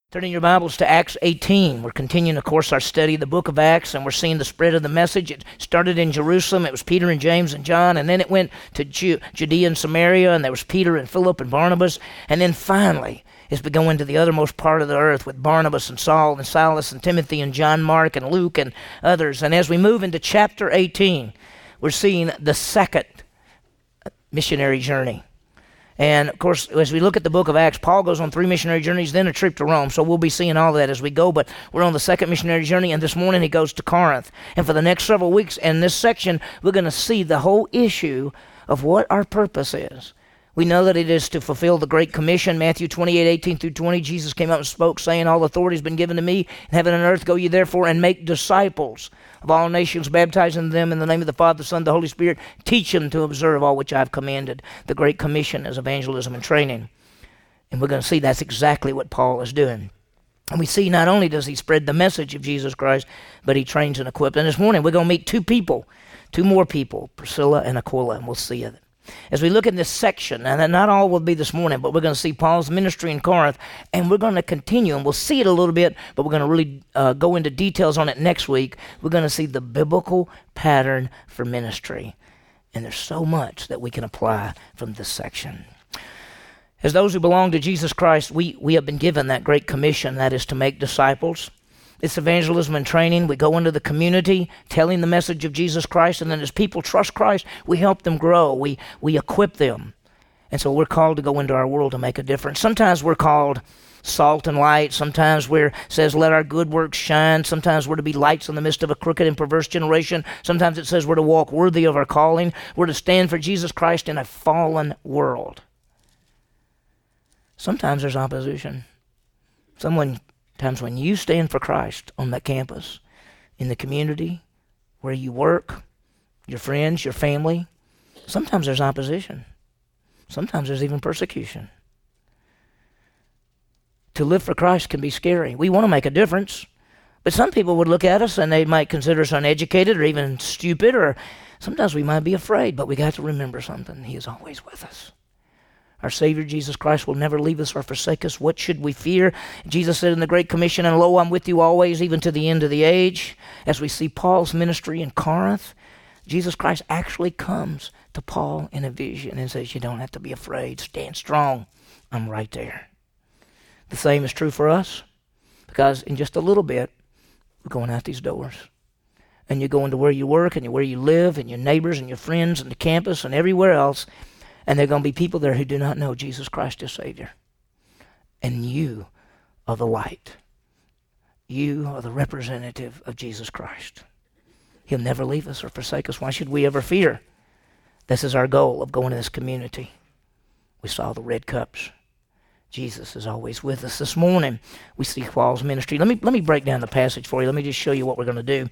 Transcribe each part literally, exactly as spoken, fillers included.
Turning your Bibles to Acts eighteen. We're continuing, of course, our study of the book of Acts, and we're seeing the spread of the message. It started in Jerusalem. It was Peter and James and John, and then it went to Ju- Judea and Samaria, and there was Peter and Philip and Barnabas, and then finally it's been going to the othermost part of the earth with Barnabas and Saul and Silas and Timothy and John Mark and Luke and others. And as we move into chapter eighteen, we're seeing the second missionary journey. And, of course, as we look at the book of Acts, Paul goes on three missionary journeys, then a trip to Rome. So we'll be seeing all of that as we go. But we're on the second missionary journey, and this morning he goes to Corinth. And for the next several weeks in this section, we're going to see the whole issue of what our purpose is. We know that it is to fulfill the Great Commission. Matthew twenty-eight, eighteen through twenty, Jesus came up and spoke, saying, "All authority has been given to me in heaven and earth. Go ye therefore and make disciples of all nations, baptizing them in the name of the Father, the Son, and the Holy Spirit. Teach them to observe all which I have commanded." The Great Commission is evangelism and training. And we're going to see that's exactly what Paul is doing. And we see not only does he spread the message of Jesus Christ, but he trains and equips. And this morning we're going to meet two people, two more people, Priscilla and Aquila, and we'll see it. As we look in this section, and not all will be this morning, but we're going to see Paul's ministry in Corinth, and we're going to continue, and we'll see it a little bit, but we're going to really uh, go into details on it next week. We're going to see the biblical pattern for ministry, and there's so much that we can apply from this section. As those who belong to Jesus Christ, we, we have been given that great commission, that is to make disciples. It's evangelism and training. We go into the community telling the message of Jesus Christ, and then as people trust Christ, we help them grow. We we equip them. And so we're called to go into our world to make a difference. Sometimes we're called salt and light. Sometimes we're says, "Let our good works shine." Sometimes we're to be lights in the midst of a crooked and perverse generation. Sometimes it says we're to walk worthy of our calling. We're to stand for Jesus Christ in a fallen world. Sometimes there's opposition. Someone Times when you stand for Christ on that campus, in the community, where you work, your friends, your family, sometimes there's opposition. Sometimes there's even persecution. To live for Christ can be scary. We want to make a difference, but some people would look at us and they might consider us uneducated or even stupid, or sometimes we might be afraid, but we got to remember something. He is always with us. Our Savior, Jesus Christ, will never leave us or forsake us. What should we fear? Jesus said in the Great Commission, "And lo, I'm with you always, even to the end of the age." As we see Paul's ministry in Corinth, Jesus Christ actually comes to Paul in a vision and says, "You don't have to be afraid. Stand strong. I'm right there." The same is true for us, because in just a little bit, we're going out these doors. And you're going to where you work and where you live and your neighbors and your friends and the campus and everywhere else. And there are going to be people there who do not know Jesus Christ as Savior. And you are the light. You are the representative of Jesus Christ. He'll never leave us or forsake us. Why should we ever fear? This is our goal of going to this community. We saw the red cups. Jesus is always with us. This morning, we see Paul's ministry. Let me, let me break down the passage for you. Let me just show you what we're going to do.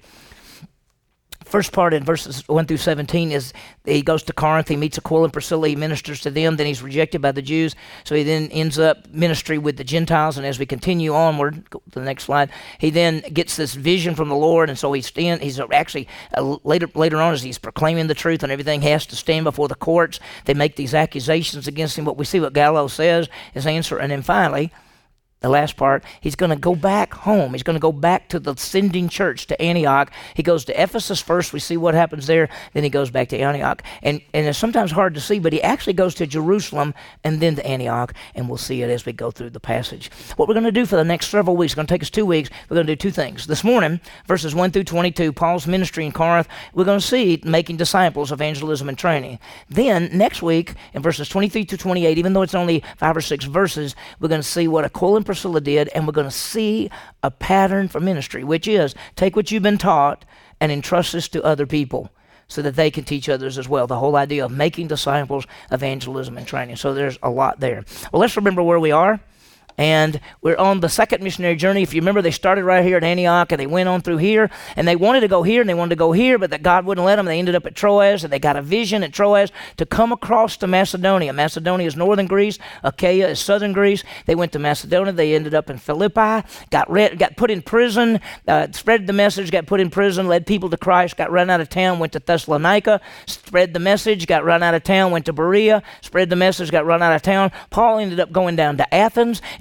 First part in verses one through seventeen is he goes to Corinth, he meets Aquila and Priscilla, he ministers to them, then he's rejected by the Jews, so he then ends up ministry with the Gentiles, and as we continue onward, go to the next slide, he then gets this vision from the Lord, and so he's, stand, he's actually, uh, later later on as he's proclaiming the truth and everything, he has to stand before the courts. They make these accusations against him, but we see what Gallo says, his answer, and then finally, the last part, he's going to go back home. He's going to go back to the sending church, to Antioch. He goes to Ephesus first. We see what happens there. Then he goes back to Antioch. And, and it's sometimes hard to see, but he actually goes to Jerusalem and then to Antioch, and we'll see it as we go through the passage. What we're going to do for the next several weeks, it's going to take us two weeks, we're going to do two things. This morning, verses one through twenty-two, Paul's ministry in Corinth, we're going to see making disciples, evangelism, and training. Then, next week, in verses twenty-three to twenty-eight, even though it's only five or six verses, we're going to see what Aquila and Priscilla did, and we're going to see a pattern for ministry, which is take what you've been taught and entrust this to other people so that they can teach others as well. The whole idea of making disciples, evangelism, and training. So there's a lot there. Well, let's remember where we are. And we're on the second missionary journey. If you remember, they started right here at Antioch, and they went on through here, and they wanted to go here, and they wanted to go here, but that God wouldn't let them. They ended up at Troas, and they got a vision at Troas to come across to Macedonia. Macedonia is northern Greece. Achaia is southern Greece. They went to Macedonia. They ended up in Philippi, got read, got put in prison, uh, spread the message, got put in prison, led people to Christ, got run out of town, went to Thessalonica, spread the message, got run out of town, went to Berea, spread the message, got run out of town. Paul ended up going down to Athens, and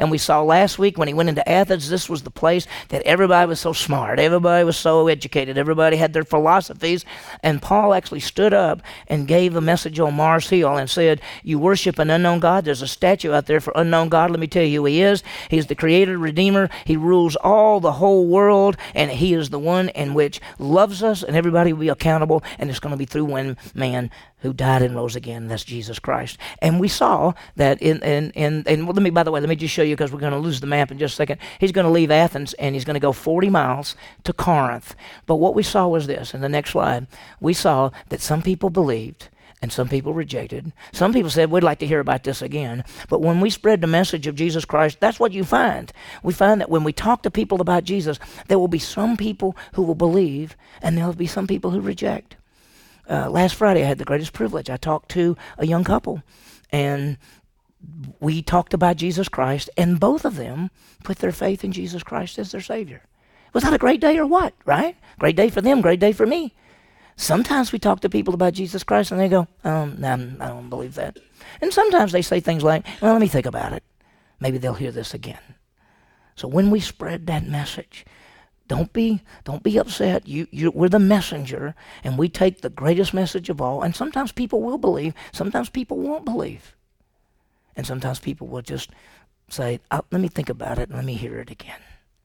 And we saw last week when he went into Athens, this was the place that everybody was so smart. Everybody was so educated. Everybody had their philosophies. And Paul actually stood up and gave a message on Mars Hill and said, you worship an unknown God. There's a statue out there for unknown God. Let me tell you who he is. He's the creator, redeemer. He rules all the whole world, and he is the one in which loves us, and everybody will be accountable, and it's going to be through one man who died and rose again. That's Jesus Christ. And we saw that in, in, in and well, let me, by the way, let me just show you, because we're going to lose the map in just a second. He's going to leave Athens, and he's going to go forty miles to Corinth. But what we saw was this, in the next slide, we saw that some people believed and some people rejected. Some people said, we'd like to hear about this again. But when we spread the message of Jesus Christ, that's what you find. We find that when we talk to people about Jesus, there will be some people who will believe, and there will be some people who reject. Uh, last Friday, I had the greatest privilege. I talked to a young couple, and we talked about Jesus Christ, and both of them put their faith in Jesus Christ as their Savior. Was that a great day or what, right? Great day for them, great day for me. Sometimes we talk to people about Jesus Christ, and they go, um, nah, I don't believe that. And sometimes they say things like, well, let me think about it. Maybe they'll hear this again. So when we spread that message, Don't be don't be upset. You, you, we're the messenger, and we take the greatest message of all. And sometimes people will believe. Sometimes people won't believe. And sometimes people will just say, oh, let me think about it, and let me hear it again.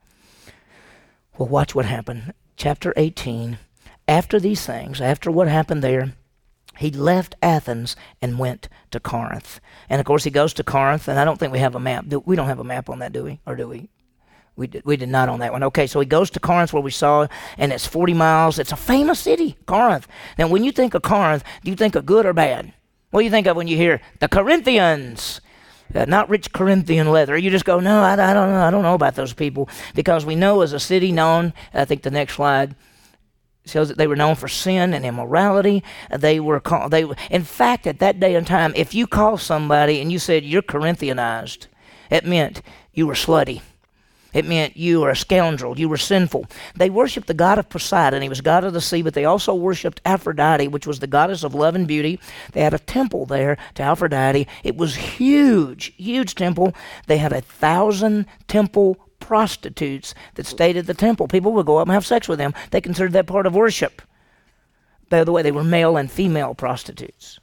Well, watch what happened. Chapter eighteen, after these things, after what happened there, he left Athens and went to Corinth. And, of course, he goes to Corinth, and I don't think we have a map. We don't have a map on that, do we? Or do we? We did, we did not on that one. Okay, so he goes to Corinth where we saw, and it's forty miles. It's a famous city, Corinth. Now, when you think of Corinth, do you think of good or bad? What do you think of when you hear the Corinthians? Uh, not rich Corinthian leather. You just go, no, I, I don't know. I don't know about those people. Because we know as a city known, I think the next slide shows that they were known for sin and immorality. They were called, they, in fact, at that day and time, if you call somebody and you said you're Corinthianized, it meant you were slutty. It meant you were a scoundrel. You were sinful. They worshiped the god of Poseidon. He was god of the sea, but they also worshiped Aphrodite, which was the goddess of love and beauty. They had a temple there to Aphrodite. It was huge, huge temple. They had a thousand temple prostitutes that stayed at the temple. People would go up and have sex with them. They considered that part of worship. By the way, they were male and female prostitutes.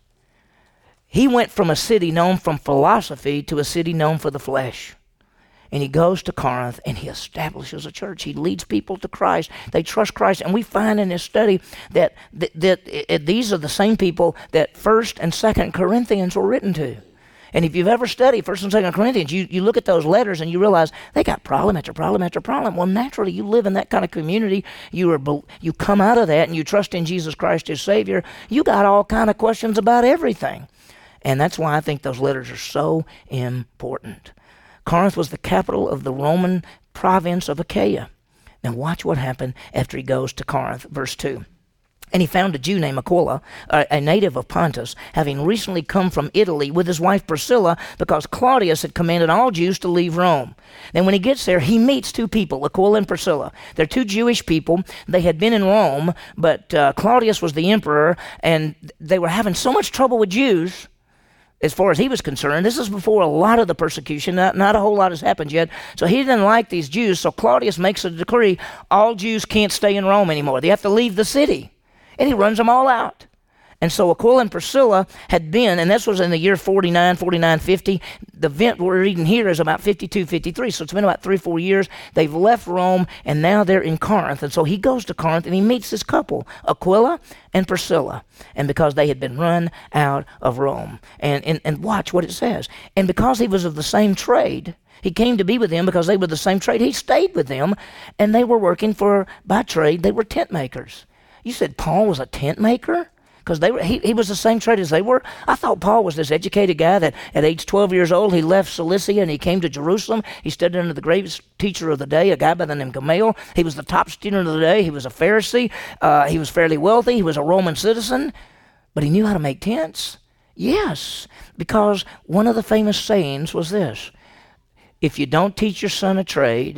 He went from a city known for philosophy to a city known for the flesh. And he goes to Corinth, and he establishes a church. He leads people to Christ. They trust Christ. And we find in this study that, that, that it, these are the same people that First and Second Corinthians were written to. And if you've ever studied First and Second Corinthians, you, you look at those letters and you realize they got problem after problem after problem. Well, naturally, you live in that kind of community. You are you come out of that, and you trust in Jesus Christ as Savior. You got all kind of questions about everything. And that's why I think those letters are so important. Corinth was the capital of the Roman province of Achaia. Now watch what happened after he goes to Corinth, verse two. And he found a Jew named Aquila, a native of Pontus, having recently come from Italy with his wife Priscilla, because Claudius had commanded all Jews to leave Rome. Then when he gets there, he meets two people, Aquila and Priscilla. They're two Jewish people. They had been in Rome, but uh, Claudius was the emperor, and they were having so much trouble with Jews. As far as he was concerned, this is before a lot of the persecution. Not, not a whole lot has happened yet. So he didn't like these Jews. So Claudius makes a decree. All Jews can't stay in Rome anymore. They have to leave the city. And he runs them all out. And so Aquila and Priscilla had been, and this was in the year forty-nine, forty-nine, fifty. The event we're reading here is about fifty-two, fifty-three. So it's been about three, four years. They've left Rome, and now they're in Corinth. And so he goes to Corinth, and he meets this couple, Aquila and Priscilla. And because they had been run out of Rome. And, and, and watch what it says. And because he was of the same trade, he came to be with them because they were the same trade. He stayed with them, and they were working for, by trade, they were tent makers. You said Paul was a tent maker? Because they were, he, he was the same trade as they were. I thought Paul was this educated guy that at age twelve years old, he left Cilicia and he came to Jerusalem. He studied under the greatest teacher of the day, a guy by the name of Gamaliel. He was the top student of the day. He was a Pharisee. Uh, he was fairly wealthy. He was a Roman citizen. But he knew how to make tents. Yes, because one of the famous sayings was this: if you don't teach your son a trade,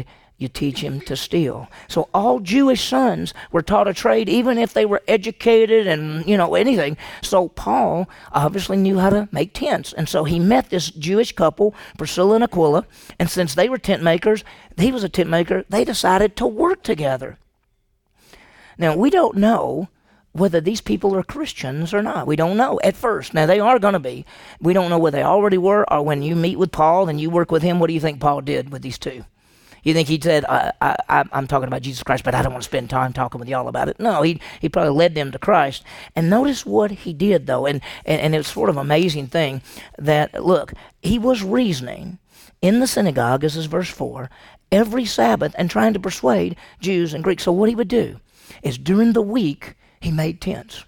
you teach him to steal. So all Jewish sons were taught a trade, even if they were educated and, you know, anything. So Paul obviously knew how to make tents. And so he met this Jewish couple, Priscilla and Aquila, and since they were tent makers, he was a tent maker, they decided to work together. Now, we don't know whether these people are Christians or not. We don't know at first. Now, they are going to be. We don't know whether they already were, or when you meet with Paul and you work with him, what do you think Paul did with these two? You think he said, I, I, I'm talking about Jesus Christ, but I don't want to spend time talking with y'all about it? No, he he probably led them to Christ. And notice what he did, though, and, and, and it's sort of an amazing thing that, look, he was reasoning in the synagogue, this is verse four, every Sabbath and trying to persuade Jews and Greeks. So what he would do is during the week, he made tents.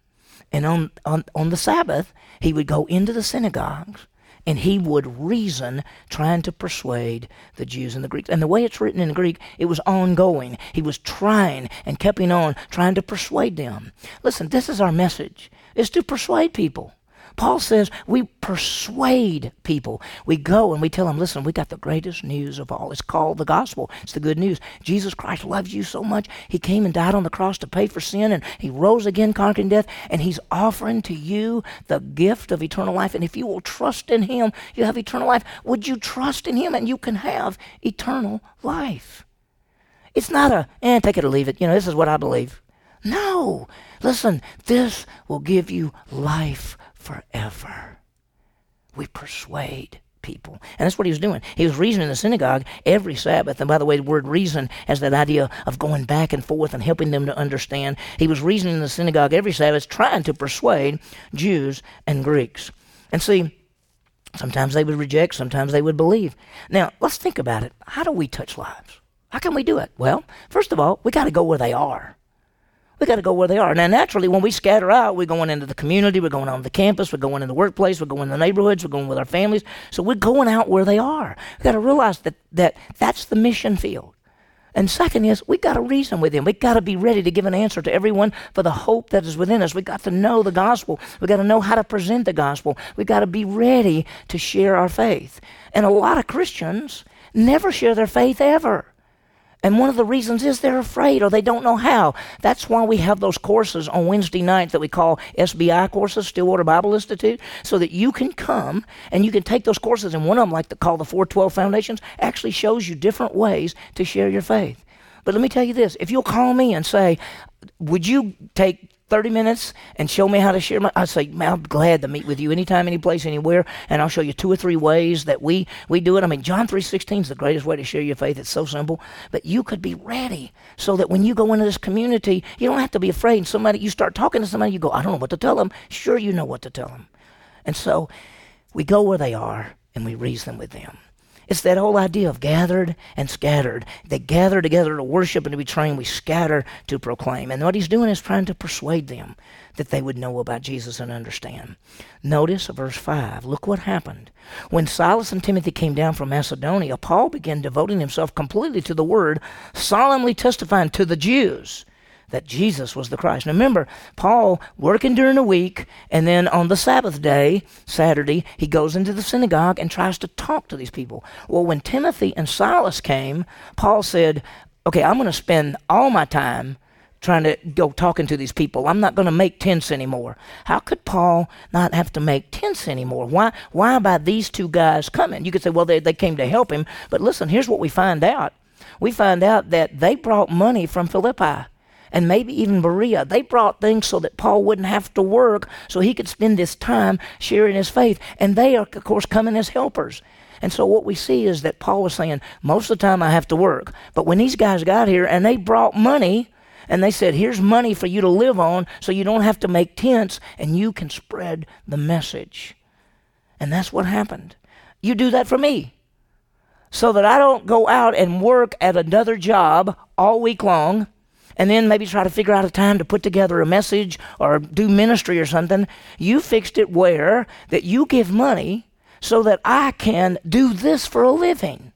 And on, on, on the Sabbath, he would go into the synagogues and he would reason trying to persuade the Jews and the Greeks. And the way it's written in Greek, it was ongoing. He was trying and kept on trying to persuade them. Listen, this is our message, is to persuade people. Paul says we persuade people. We go and we tell them, listen, we got the greatest news of all. It's called the gospel. It's the good news. Jesus Christ loves you so much. He came and died on the cross to pay for sin, and he rose again, conquering death, and he's offering to you the gift of eternal life. And if you will trust in him, you have eternal life. Would you trust in him and you can have eternal life? It's not a, eh, take it or leave it. You know, this is what I believe. No. Listen, this will give you life forever. We persuade people. And that's what he was doing. He was reasoning in the synagogue every Sabbath. And by the way, the word reason has that idea of going back and forth and helping them to understand. He was reasoning in the synagogue every Sabbath, trying to persuade Jews and Greeks. And see, sometimes they would reject, sometimes they would believe. Now, let's think about it. How do we touch lives? How can we do it? Well, first of all, we got to go where they are. We got to go where they are. Now, naturally, when we scatter out, we're going into the community, we're going on the campus, we're going in the workplace, we're going in the neighborhoods, we're going with our families. So we're going out where they are. We got to realize that, that that's the mission field. And second is, we got to reason with them. We got to be ready to give an answer to everyone for the hope that is within us. We got to know the gospel. We got to know how to present the gospel. We got to be ready to share our faith. And a lot of Christians never share their faith ever. And one of the reasons is they're afraid or they don't know how. That's why we have those courses on Wednesday night that we call S B I courses, Stillwater Bible Institute, so that you can come and you can take those courses. And one of them, like the, called the four twelve Foundations, actually shows you different ways to share your faith. But let me tell you this. If you'll call me and say, would you take thirty minutes and show me how to share my, I say, man, I'm glad to meet with you anytime, any place, anywhere, and I'll show you two or three ways that we, we do it. I mean, John three sixteen is the greatest way to share your faith. It's so simple, but you could be ready so that when you go into this community, you don't have to be afraid. Somebody, you start talking to somebody, you go, I don't know what to tell them. Sure, you know what to tell them. And so we go where they are and we reason with them. It's that whole idea of gathered and scattered. They gather together to worship and to be trained. We scatter to proclaim. And what he's doing is trying to persuade them that they would know about Jesus and understand. Notice verse five. Look what happened. When Silas and Timothy came down from Macedonia, Paul began devoting himself completely to the word, solemnly testifying to the Jews that Jesus was the Christ. Now remember, Paul working during the week, and then on the Sabbath day, Saturday, he goes into the synagogue and tries to talk to these people. Well, when Timothy and Silas came, Paul said, okay, I'm going to spend all my time trying to go talking to these people. I'm not going to make tents anymore. How could Paul not have to make tents anymore? Why Why by these two guys coming? You could say, well, they, they came to help him. But listen, here's what we find out. We find out that they brought money from Philippi. And maybe even Berea. They brought things so that Paul wouldn't have to work, so he could spend his time sharing his faith. And they are, of course, coming as helpers. And so what we see is that Paul was saying, most of the time I have to work. But when these guys got here and they brought money, and they said, here's money for you to live on so you don't have to make tents and you can spread the message. And that's what happened. You do that for me so that I don't go out and work at another job all week long and then maybe try to figure out a time to put together a message or do ministry or something. You fixed it where that you give money so that I can do this for a living.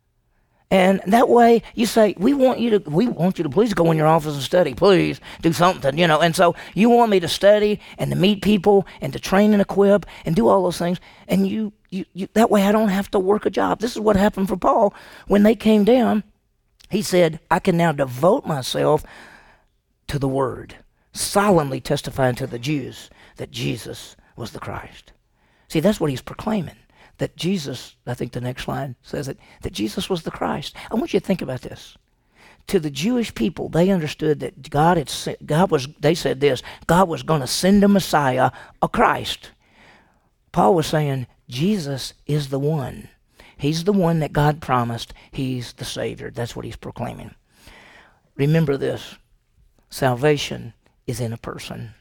And that way you say, we want you to, we want you to please go in your office and study, please do something, you know. And so you want me to study and to meet people and to train and equip and do all those things. And you, you, you that way I don't have to work a job. This is what happened for Paul when they came down He said, I can now devote myself to the word, solemnly testifying to the Jews that Jesus was the Christ. See, that's what he's proclaiming, that Jesus, I think the next line says it, that Jesus was the Christ. I want you to think about this. To the Jewish people, they understood that God had sent, God was, they said this, God was going to send a Messiah, a Christ. Paul was saying, Jesus is the one. He's the one that God promised. He's the Savior. That's what he's proclaiming. Remember this, salvation is in a person.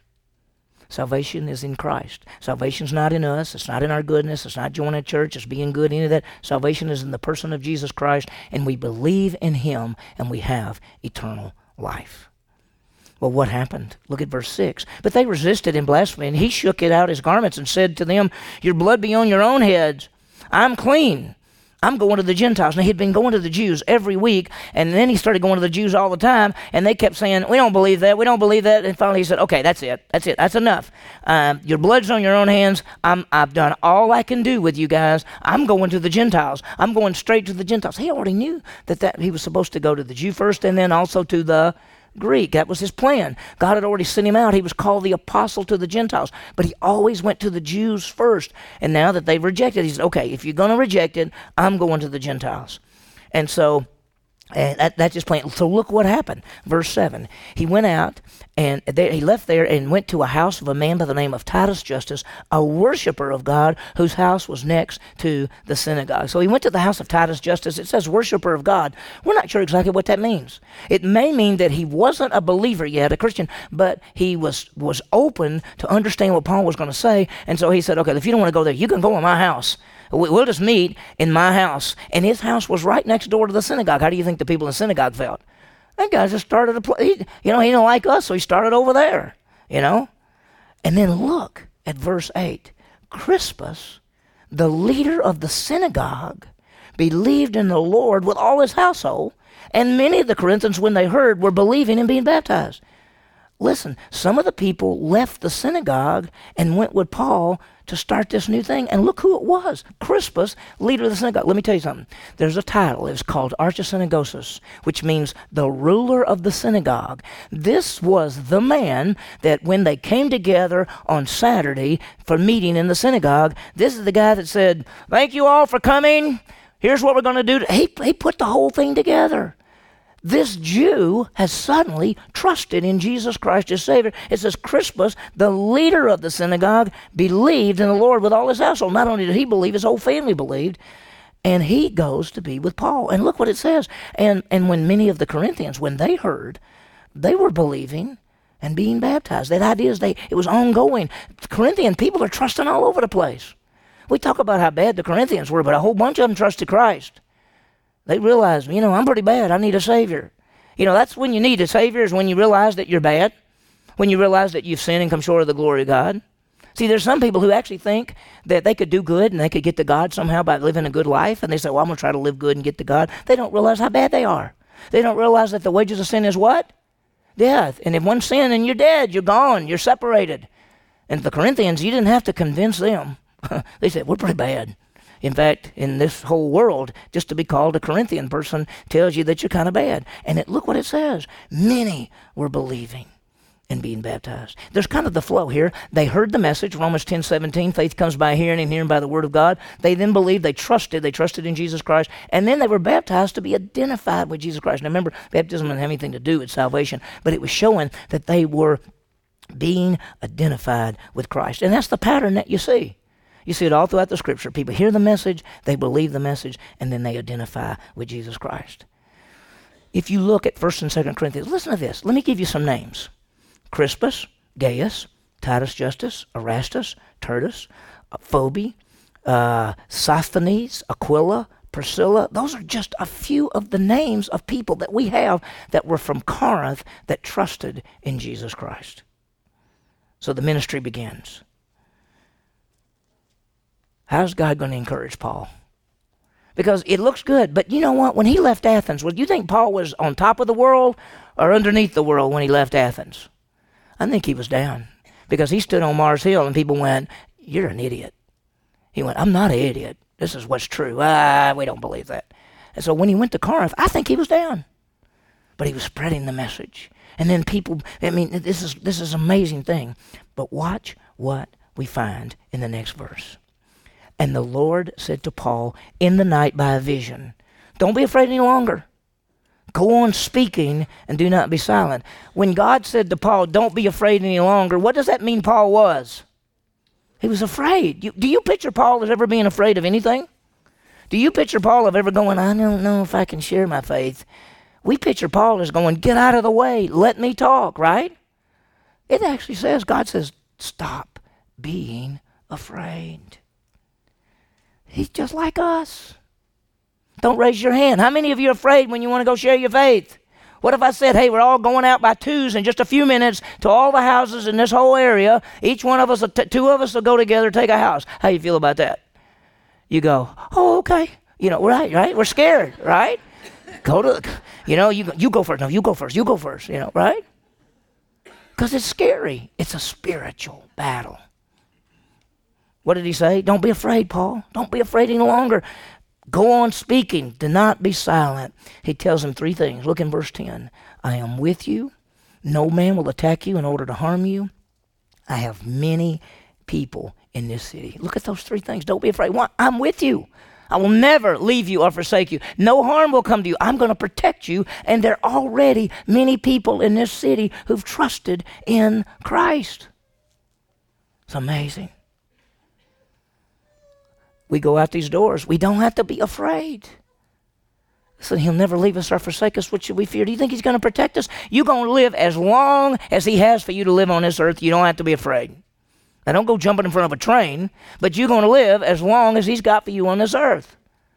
Salvation is in Christ. Salvation's not in us. It's not in our goodness. It's not joining a church. It's being good, any of that. Salvation is in the person of Jesus Christ, and we believe in him, and we have eternal life. Well, what happened? Look at verse six. But they resisted and blasphemed. He shook it out his garments and said to them, your blood be on your own heads. I'm clean. I'm going to the Gentiles. Now, he'd been going to the Jews every week, and then he started going to the Jews all the time, and they kept saying, we don't believe that, we don't believe that, and finally he said, okay, that's it, that's it, that's enough. Um, your blood's on your own hands. I'm, I've done all I can do with you guys. I'm going to the Gentiles. I'm going straight to the Gentiles. He already knew that, that he was supposed to go to the Jew first, and then also to the Greek. That was his plan. God had already sent him out. He was called the apostle to the Gentiles, but he always went to the Jews first. And now that they've rejected, he said, okay, if you're going to reject it, I'm going to the Gentiles. And so and that, that's his plan. So look what happened. Verse seven. He went out and there, he left there and went to a house of a man by the name of Titus Justus, a worshiper of God, whose house was next to the synagogue. So he went to the house of Titus Justus. It says worshiper of God. We're not sure exactly what that means. It may mean that he wasn't a believer yet, a Christian, but he was, was open to understand what Paul was going to say. And so he said, okay, if you don't want to go there, you can go in my house. We'll just meet in my house. And his house was right next door to the synagogue. How do you think the people in the synagogue felt? That guy just started a place. You know, he didn't like us, so he started over there, you know. And then look at verse eight. Crispus, the leader of the synagogue, believed in the Lord with all his household, and many of the Corinthians, when they heard, were believing and being baptized. Listen, some of the people left the synagogue and went with Paul to start this new thing. And look who it was. Crispus, leader of the synagogue. Let me tell you something. There's a title. It's called Archisynagogus, which means the ruler of the synagogue. This was the man that when they came together on Saturday for meeting in the synagogue, this is the guy that said, thank you all for coming. Here's what we're going to do. He, he put the whole thing together. This Jew has suddenly trusted in Jesus Christ as Savior. It says Crispus, the leader of the synagogue, believed in the Lord with all his household. Not only did he believe, his whole family believed. And he goes to be with Paul. And look what it says. And, and when many of the Corinthians, when they heard, they were believing and being baptized. That idea is they, it was ongoing. Corinthian people are trusting all over the place. We talk about how bad the Corinthians were, but a whole bunch of them trusted Christ. They realize, you know, I'm pretty bad. I need a Savior. You know, that's when you need a Savior, is when you realize that you're bad, when you realize that you've sinned and come short of the glory of God. See, there's some people who actually think that they could do good and they could get to God somehow by living a good life, and they say, well, I'm going to try to live good and get to God. They don't realize how bad they are. They don't realize that the wages of sin is what? Death. And if one sin and you're dead, you're gone, you're separated. And the Corinthians, you didn't have to convince them. They said, we're pretty bad. In fact, in this whole world, just to be called a Corinthian person tells you that you're kind of bad. And it, look what it says. Many were believing and being baptized. There's kind of the flow here. They heard the message, Romans ten seventeen, faith comes by hearing and hearing by the word of God. They then believed, they trusted, they trusted in Jesus Christ, and then they were baptized to be identified with Jesus Christ. Now remember, baptism didn't have anything to do with salvation, but it was showing that they were being identified with Christ. And that's the pattern that you see. You see it all throughout the Scripture. People hear the message, they believe the message, and then they identify with Jesus Christ. If you look at First and Second Corinthians, listen to this. Let me give you some names. Crispus, Gaius, Titus Justus, Erastus, Tertus, Phoebe, uh, Sosthenes, Aquila, Priscilla. Those are just a few of the names of people that we have that were from Corinth that trusted in Jesus Christ. So the ministry begins. How's God going to encourage Paul? Because it looks good, but you know what? When he left Athens, well, do you think Paul was on top of the world or underneath the world when he left Athens? I think he was down, because he stood on Mars Hill and people went, you're an idiot. He went, I'm not an idiot. This is what's true. Ah, we don't believe that. And so when he went to Corinth, I think he was down. but he was spreading the message. And then people, I mean, this is this is an amazing thing. But watch what we find in the next verse. And the Lord said to Paul in the night by a vision, don't be afraid any longer. Go on speaking and do not be silent. When God said to Paul, don't be afraid any longer, what does that mean Paul was? He was afraid. You, do you picture Paul as ever being afraid of anything? Do you picture Paul of ever going, I don't know if I can share my faith? We picture Paul as going, get out of the way, let me talk, right? It actually says, God says, stop being afraid. He's just like us. Don't raise your hand. How many of you are afraid when you want to go share your faith? What if I said, hey, we're all going out by twos in just a few minutes to all the houses in this whole area. Each one of us, t- two of us will go together, take a house. How you feel about that? You go, oh, okay. You know, right, right? We're scared, right? Go to, you know, you, you go first. No, you go first. You go first, you know, right? Because it's scary. It's a spiritual battle. What did he say? Don't be afraid, Paul. Don't be afraid any longer. Go on speaking. Do not be silent. He tells him three things. Look in verse ten. I am with you. No man will attack you in order to harm you. I have many people in this city. Look at those three things. Don't be afraid. One, I'm with you. I will never leave you or forsake you. No harm will come to you. I'm going to protect you. And there are already many people in this city who've trusted in Christ. It's amazing. We go out these doors. We don't have to be afraid. Listen, he'll never leave us or forsake us. What should we fear? Do you think he's going to protect us? You're going to live as long as he has for you to live on this earth. You don't have to be afraid. Now, don't go jumping in front of a train, but you're going to live as long as he's got for you on this earth.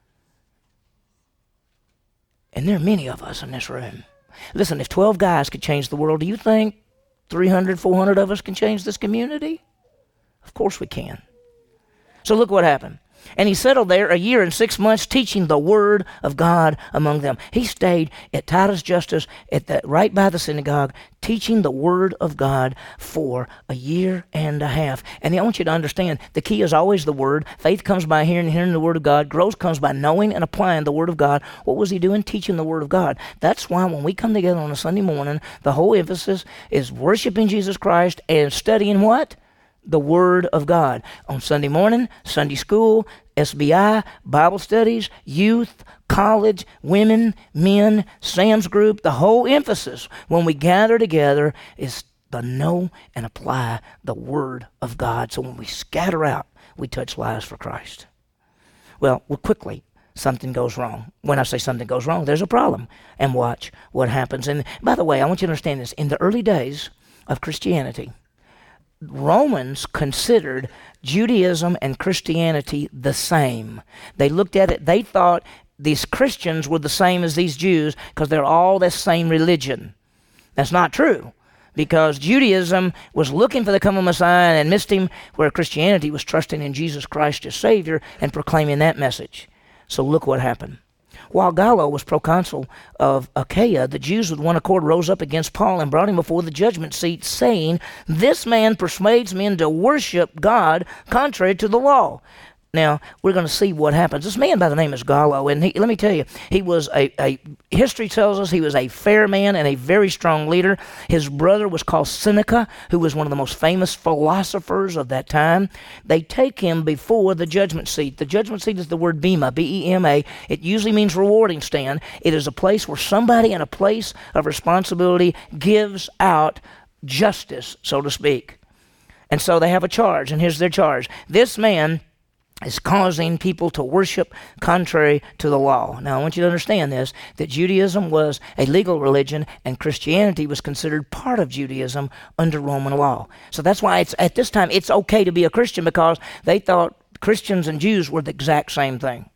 And there are many of us in this room. Listen, if twelve guys could change the world, do you think three hundred, four hundred of us can change this community? Of course we can. So look what happened. And he settled there a year and six months teaching the word of God among them. He stayed at Titus Justus, at the, right by the synagogue, teaching the word of God for a year and a half. And I want you to understand, the key is always the word. Faith comes by hearing and hearing the word of God. Growth comes by knowing and applying the word of God. What was he doing? Teaching the word of God. That's why when we come together on a Sunday morning, the whole emphasis is worshiping Jesus Christ and studying what? The Word of God. On Sunday morning, Sunday school, S B I, Bible studies, youth, college, women, men, Sam's group, the whole emphasis when we gather together is to know and apply the Word of God. So when we scatter out, we touch lives for Christ. Well, well, quickly, something goes wrong. When I say something goes wrong, there's a problem. And watch what happens. And by the way, I want you to understand this. In the early days of Christianity, Romans considered Judaism and Christianity the same. They looked at it, they thought these Christians were the same as these Jews because they're all the same religion. That's not true, because Judaism was looking for the coming Messiah and missed him, where Christianity was trusting in Jesus Christ as Savior and proclaiming that message. So look what happened. While Gallo was proconsul of Achaia, the Jews with one accord rose up against Paul and brought him before the judgment seat, saying, this man persuades men to worship God contrary to the law. Now, we're going to see what happens. This man by the name is Gallo, and he, let me tell you, he was a, a, history tells us he was a fair man and a very strong leader. His brother was called Seneca, who was one of the most famous philosophers of that time. They take him before the judgment seat. The judgment seat is the word bema, B E M A. It usually means rewarding stand. It is a place where somebody in a place of responsibility gives out justice, so to speak. And so they have a charge, and here's their charge. This man is causing people to worship contrary to the law. Now, I want you to understand this, that Judaism was a legal religion and Christianity was considered part of Judaism under Roman law. So that's why it's at this time it's okay to be a Christian, because they thought Christians and Jews were the exact same thing.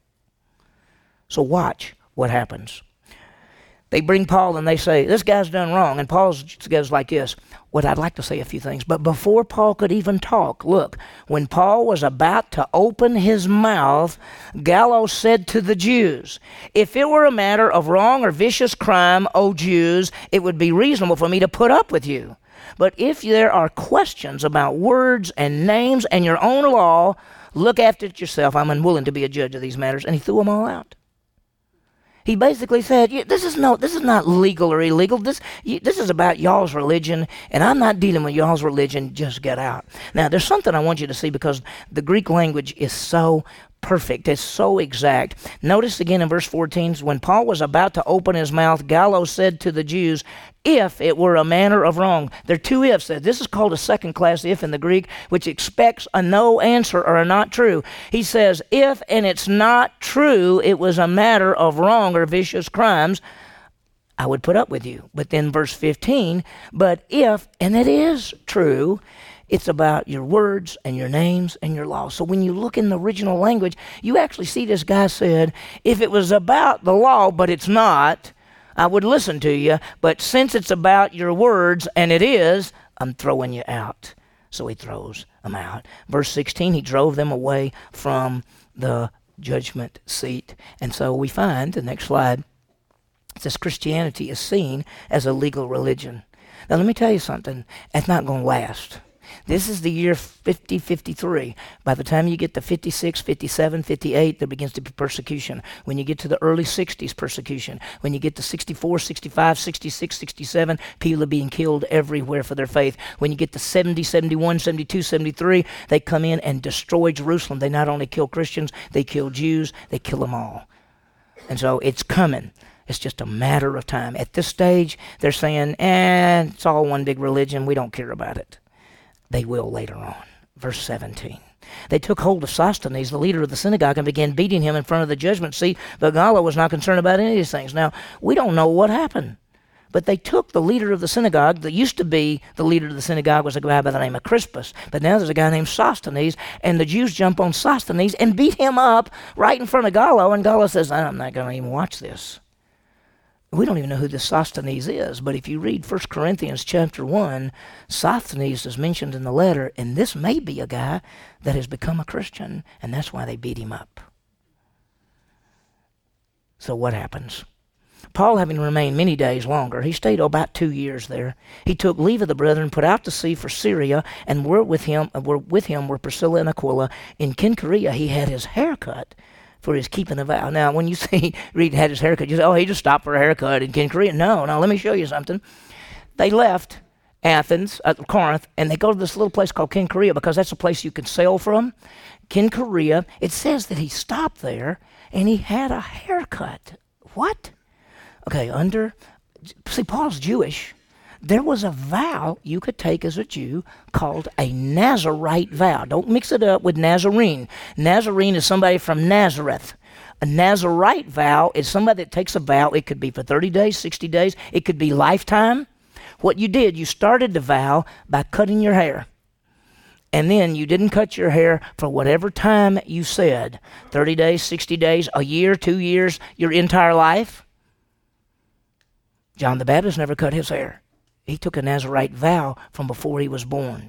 So watch what happens. They bring Paul and they say, this guy's done wrong. And Paul goes like this. Well, I'd like to say a few things. But before Paul could even talk, look, when Paul was about to open his mouth, Gallo said to the Jews, if it were a matter of wrong or vicious crime, O Jews, it would be reasonable for me to put up with you. But if there are questions about words and names and your own law, look after it yourself. I'm unwilling to be a judge of these matters. And he threw them all out. He basically said, "Yeah, this is no, this is not legal or illegal. This, you, this is about y'all's religion, and I'm not dealing with y'all's religion. Just get out." Now, there's something I want you to see because the Greek language is so perfect. It's so exact. Notice again in verse fourteen, when Paul was about to open his mouth, Gallo said to the Jews, "If it were a manner of wrong." There are two ifs. This is called a second-class if in the Greek, which expects a no answer or a not true. He says, if and it's not true, it was a matter of wrong or vicious crimes, I would put up with you. But then verse fifteen, but if, and it is true, it's about your words and your names and your laws. So when you look in the original language, you actually see this guy said, if it was about the law, but it's not, I would listen to you. But since it's about your words, and it is, I'm throwing you out. So he throws them out. Verse sixteen, he drove them away from the judgment seat. And so we find, the next slide, it says Christianity is seen as a legal religion. Now let me tell you something, it's not going to last. This is the year fifty fifty-three. By the time you get to fifty-six, fifty-seven, fifty-eight, there begins to be persecution. When you get to the early sixties, persecution. When you get to sixty-four, sixty-five, sixty-six, sixty-seven, people are being killed everywhere for their faith. When you get to seventy, seventy-one, seventy-two, seventy-three, they come in and destroy Jerusalem. They not only kill Christians, they kill Jews, they kill them all. And so it's coming. It's just a matter of time. At this stage, they're saying, eh, it's all one big religion. We don't care about it. They will later on. Verse seventeen. They took hold of Sosthenes, the leader of the synagogue, and began beating him in front of the judgment seat. But Gallo was not concerned about any of these things. Now, we don't know what happened. But they took the leader of the synagogue, that used to be the leader of the synagogue was a guy by the name of Crispus. But now there's a guy named Sosthenes, and the Jews jump on Sosthenes and beat him up right in front of Gallo. And Gallo says, I'm not going to even watch this. We don't even know who this Sosthenes is, but if you read First Corinthians chapter one, Sosthenes is mentioned in the letter, and this may be a guy that has become a Christian, and that's why they beat him up. So what happens? Paul, having remained many days longer, he stayed about two years there. He took leave of the brethren, put out to sea for Syria, and were with him were with him were Priscilla and Aquila. In Cenchrea, he had his hair cut for his keeping a vow. Now, when you see Reed had his haircut, you say, oh, he just stopped for a haircut in Cenchrea. No, now let me show you something. They left Athens, uh, Corinth, and they go to this little place called Cenchrea because that's a place you can sail from. Cenchrea, it says that he stopped there and he had a haircut. What? Okay, under, see, Paul's Jewish. There was a vow you could take as a Jew called a Nazarite vow. Don't mix it up with Nazarene. Nazarene is somebody from Nazareth. A Nazarite vow is somebody that takes a vow. It could be for thirty days, sixty days. It could be lifetime. What you did, you started the vow by cutting your hair. And then you didn't cut your hair for whatever time you said. thirty days, sixty days, a year, two years, your entire life. John the Baptist never cut his hair. He took a Nazarite vow from before he was born.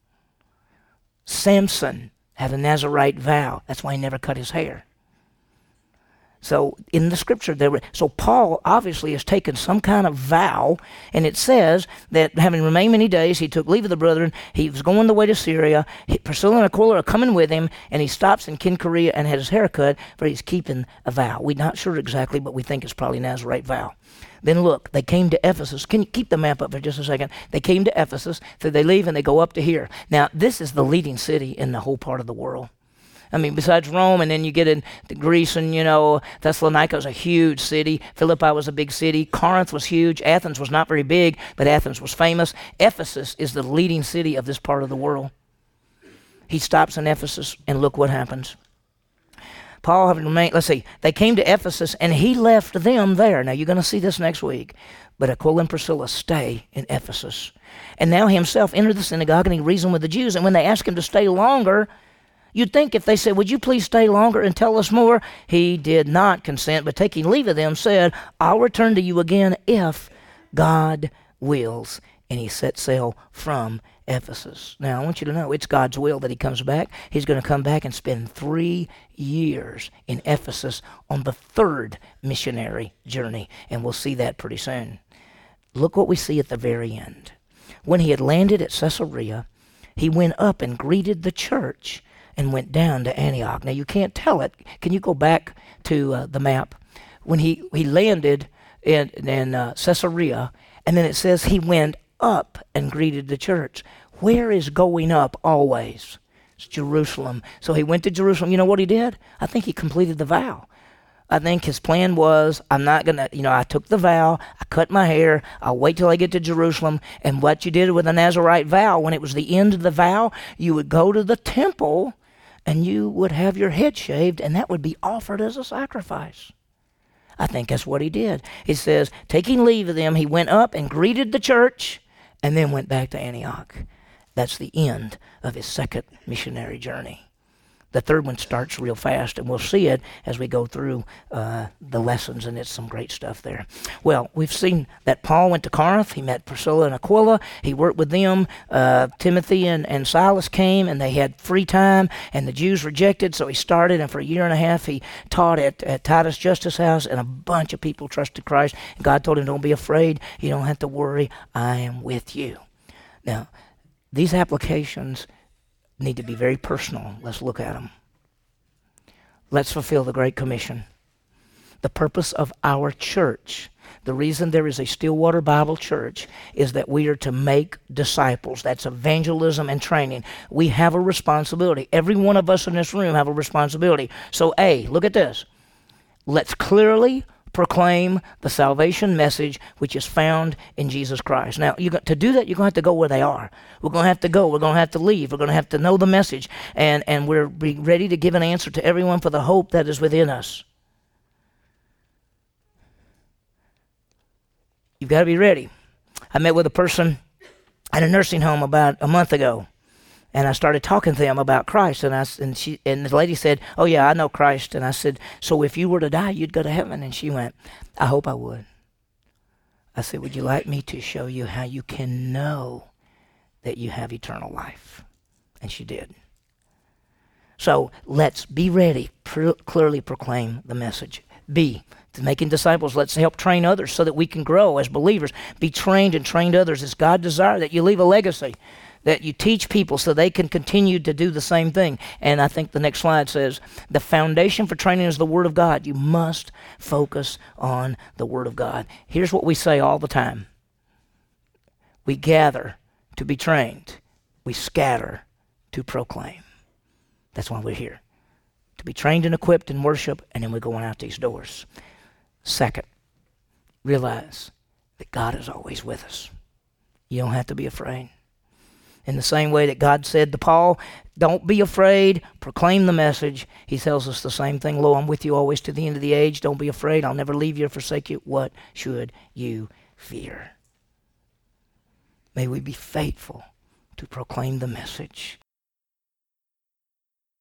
Samson had a Nazarite vow. That's why he never cut his hair. So in the scripture, there were, so Paul obviously has taken some kind of vow, and it says that having remained many days, he took leave of the brethren. He was going the way to Syria. He, Priscilla and Aquila are coming with him, and he stops in Cenchrea and had his hair cut, for he's keeping a vow. We're not sure exactly, but we think it's probably Nazarite vow. Then look, they came to Ephesus. Can you keep the map up for just a second? They came to Ephesus, so they leave and they go up to here. Now, this is the leading city in the whole part of the world. I mean, besides Rome, and then you get into Greece, and, you know, Thessalonica was a huge city. Philippi was a big city. Corinth was huge. Athens was not very big, but Athens was famous. Ephesus is the leading city of this part of the world. He stops in Ephesus, and look what happens. Paul having remained, let's see, they came to Ephesus, and he left them there. Now, you're going to see this next week. But Aquila and Priscilla stay in Ephesus. And now he himself entered the synagogue, and he reasoned with the Jews. And when they asked him to stay longer, you'd think if they said, would you please stay longer and tell us more? He did not consent, but taking leave of them, said, I'll return to you again if God wills. And he set sail from Ephesus. Now, I want you to know, it's God's will that he comes back. He's going to come back and spend three years in Ephesus on the third missionary journey, and we'll see that pretty soon. Look what we see at the very end. When he had landed at Caesarea, he went up and greeted the church and went down to Antioch. Now, you can't tell it. Can you go back to uh, the map? when he, he landed in, in uh, Caesarea, and then it says he went up and greeted the church. Where is going up always? It's Jerusalem. So he went to Jerusalem. You know what he did? I think he completed the vow. I think his plan was, I'm not going to, you know, I took the vow, I cut my hair, I'll wait till I get to Jerusalem. And what you did with the Nazirite vow, when it was the end of the vow, you would go to the temple and you would have your head shaved, and that would be offered as a sacrifice. I think that's what he did. It says, taking leave of them, he went up and greeted the church and then went back to Antioch. That's the end of his second missionary journey. The third one starts real fast, and we'll see it as we go through uh, the lessons, and it's some great stuff there. Well, we've seen that Paul went to Corinth. He met Priscilla and Aquila. He worked with them. Uh, Timothy and, and Silas came, and they had free time, and the Jews rejected, so he started, and for a year and a half he taught at, at Titus Justice House, and a bunch of people trusted Christ. And God told him, don't be afraid. You don't have to worry. I am with you. Now, these applications need to be very personal. Let's look at them. Let's fulfill the Great Commission. The purpose of our church, the reason there is a Stillwater Bible Church, is that we are to make disciples. That's evangelism and training. We have a responsibility. Every one of us in this room have a responsibility. So A, look at this. Let's clearly proclaim the salvation message which is found in Jesus Christ. Now, you got to do that, you're going to have to go where they are. We're going to have to go. We're going to have to leave. We're going to have to know the message. And, and we're be ready to give an answer to everyone for the hope that is within us. You've got to be ready. I met with a person at a nursing home about a month ago. And I started talking to them about Christ, and I and she and the lady said, "Oh yeah, I know Christ." And I said, "So if you were to die, you'd go to heaven?" And she went, "I hope I would." I said, "Would you like me to show you how you can know that you have eternal life?" And she did. So let's be ready, pr- clearly proclaim the message. B, to making disciples, let's help train others so that we can grow as believers. Be trained and trained others. It's God's desire that you leave a legacy, that you teach people so they can continue to do the same thing. And I think the next slide says, the foundation for training is the Word of God. You must focus on the Word of God. Here's what we say all the time. We gather to be trained. We scatter to proclaim. That's why we're here. To be trained and equipped in worship, and then we're going out these doors. Second, realize that God is always with us. You don't have to be afraid. In the same way that God said to Paul, don't be afraid, proclaim the message. He tells us the same thing. Lo, I'm with you always to the end of the age. Don't be afraid. I'll never leave you or forsake you. What should you fear? May we be faithful to proclaim the message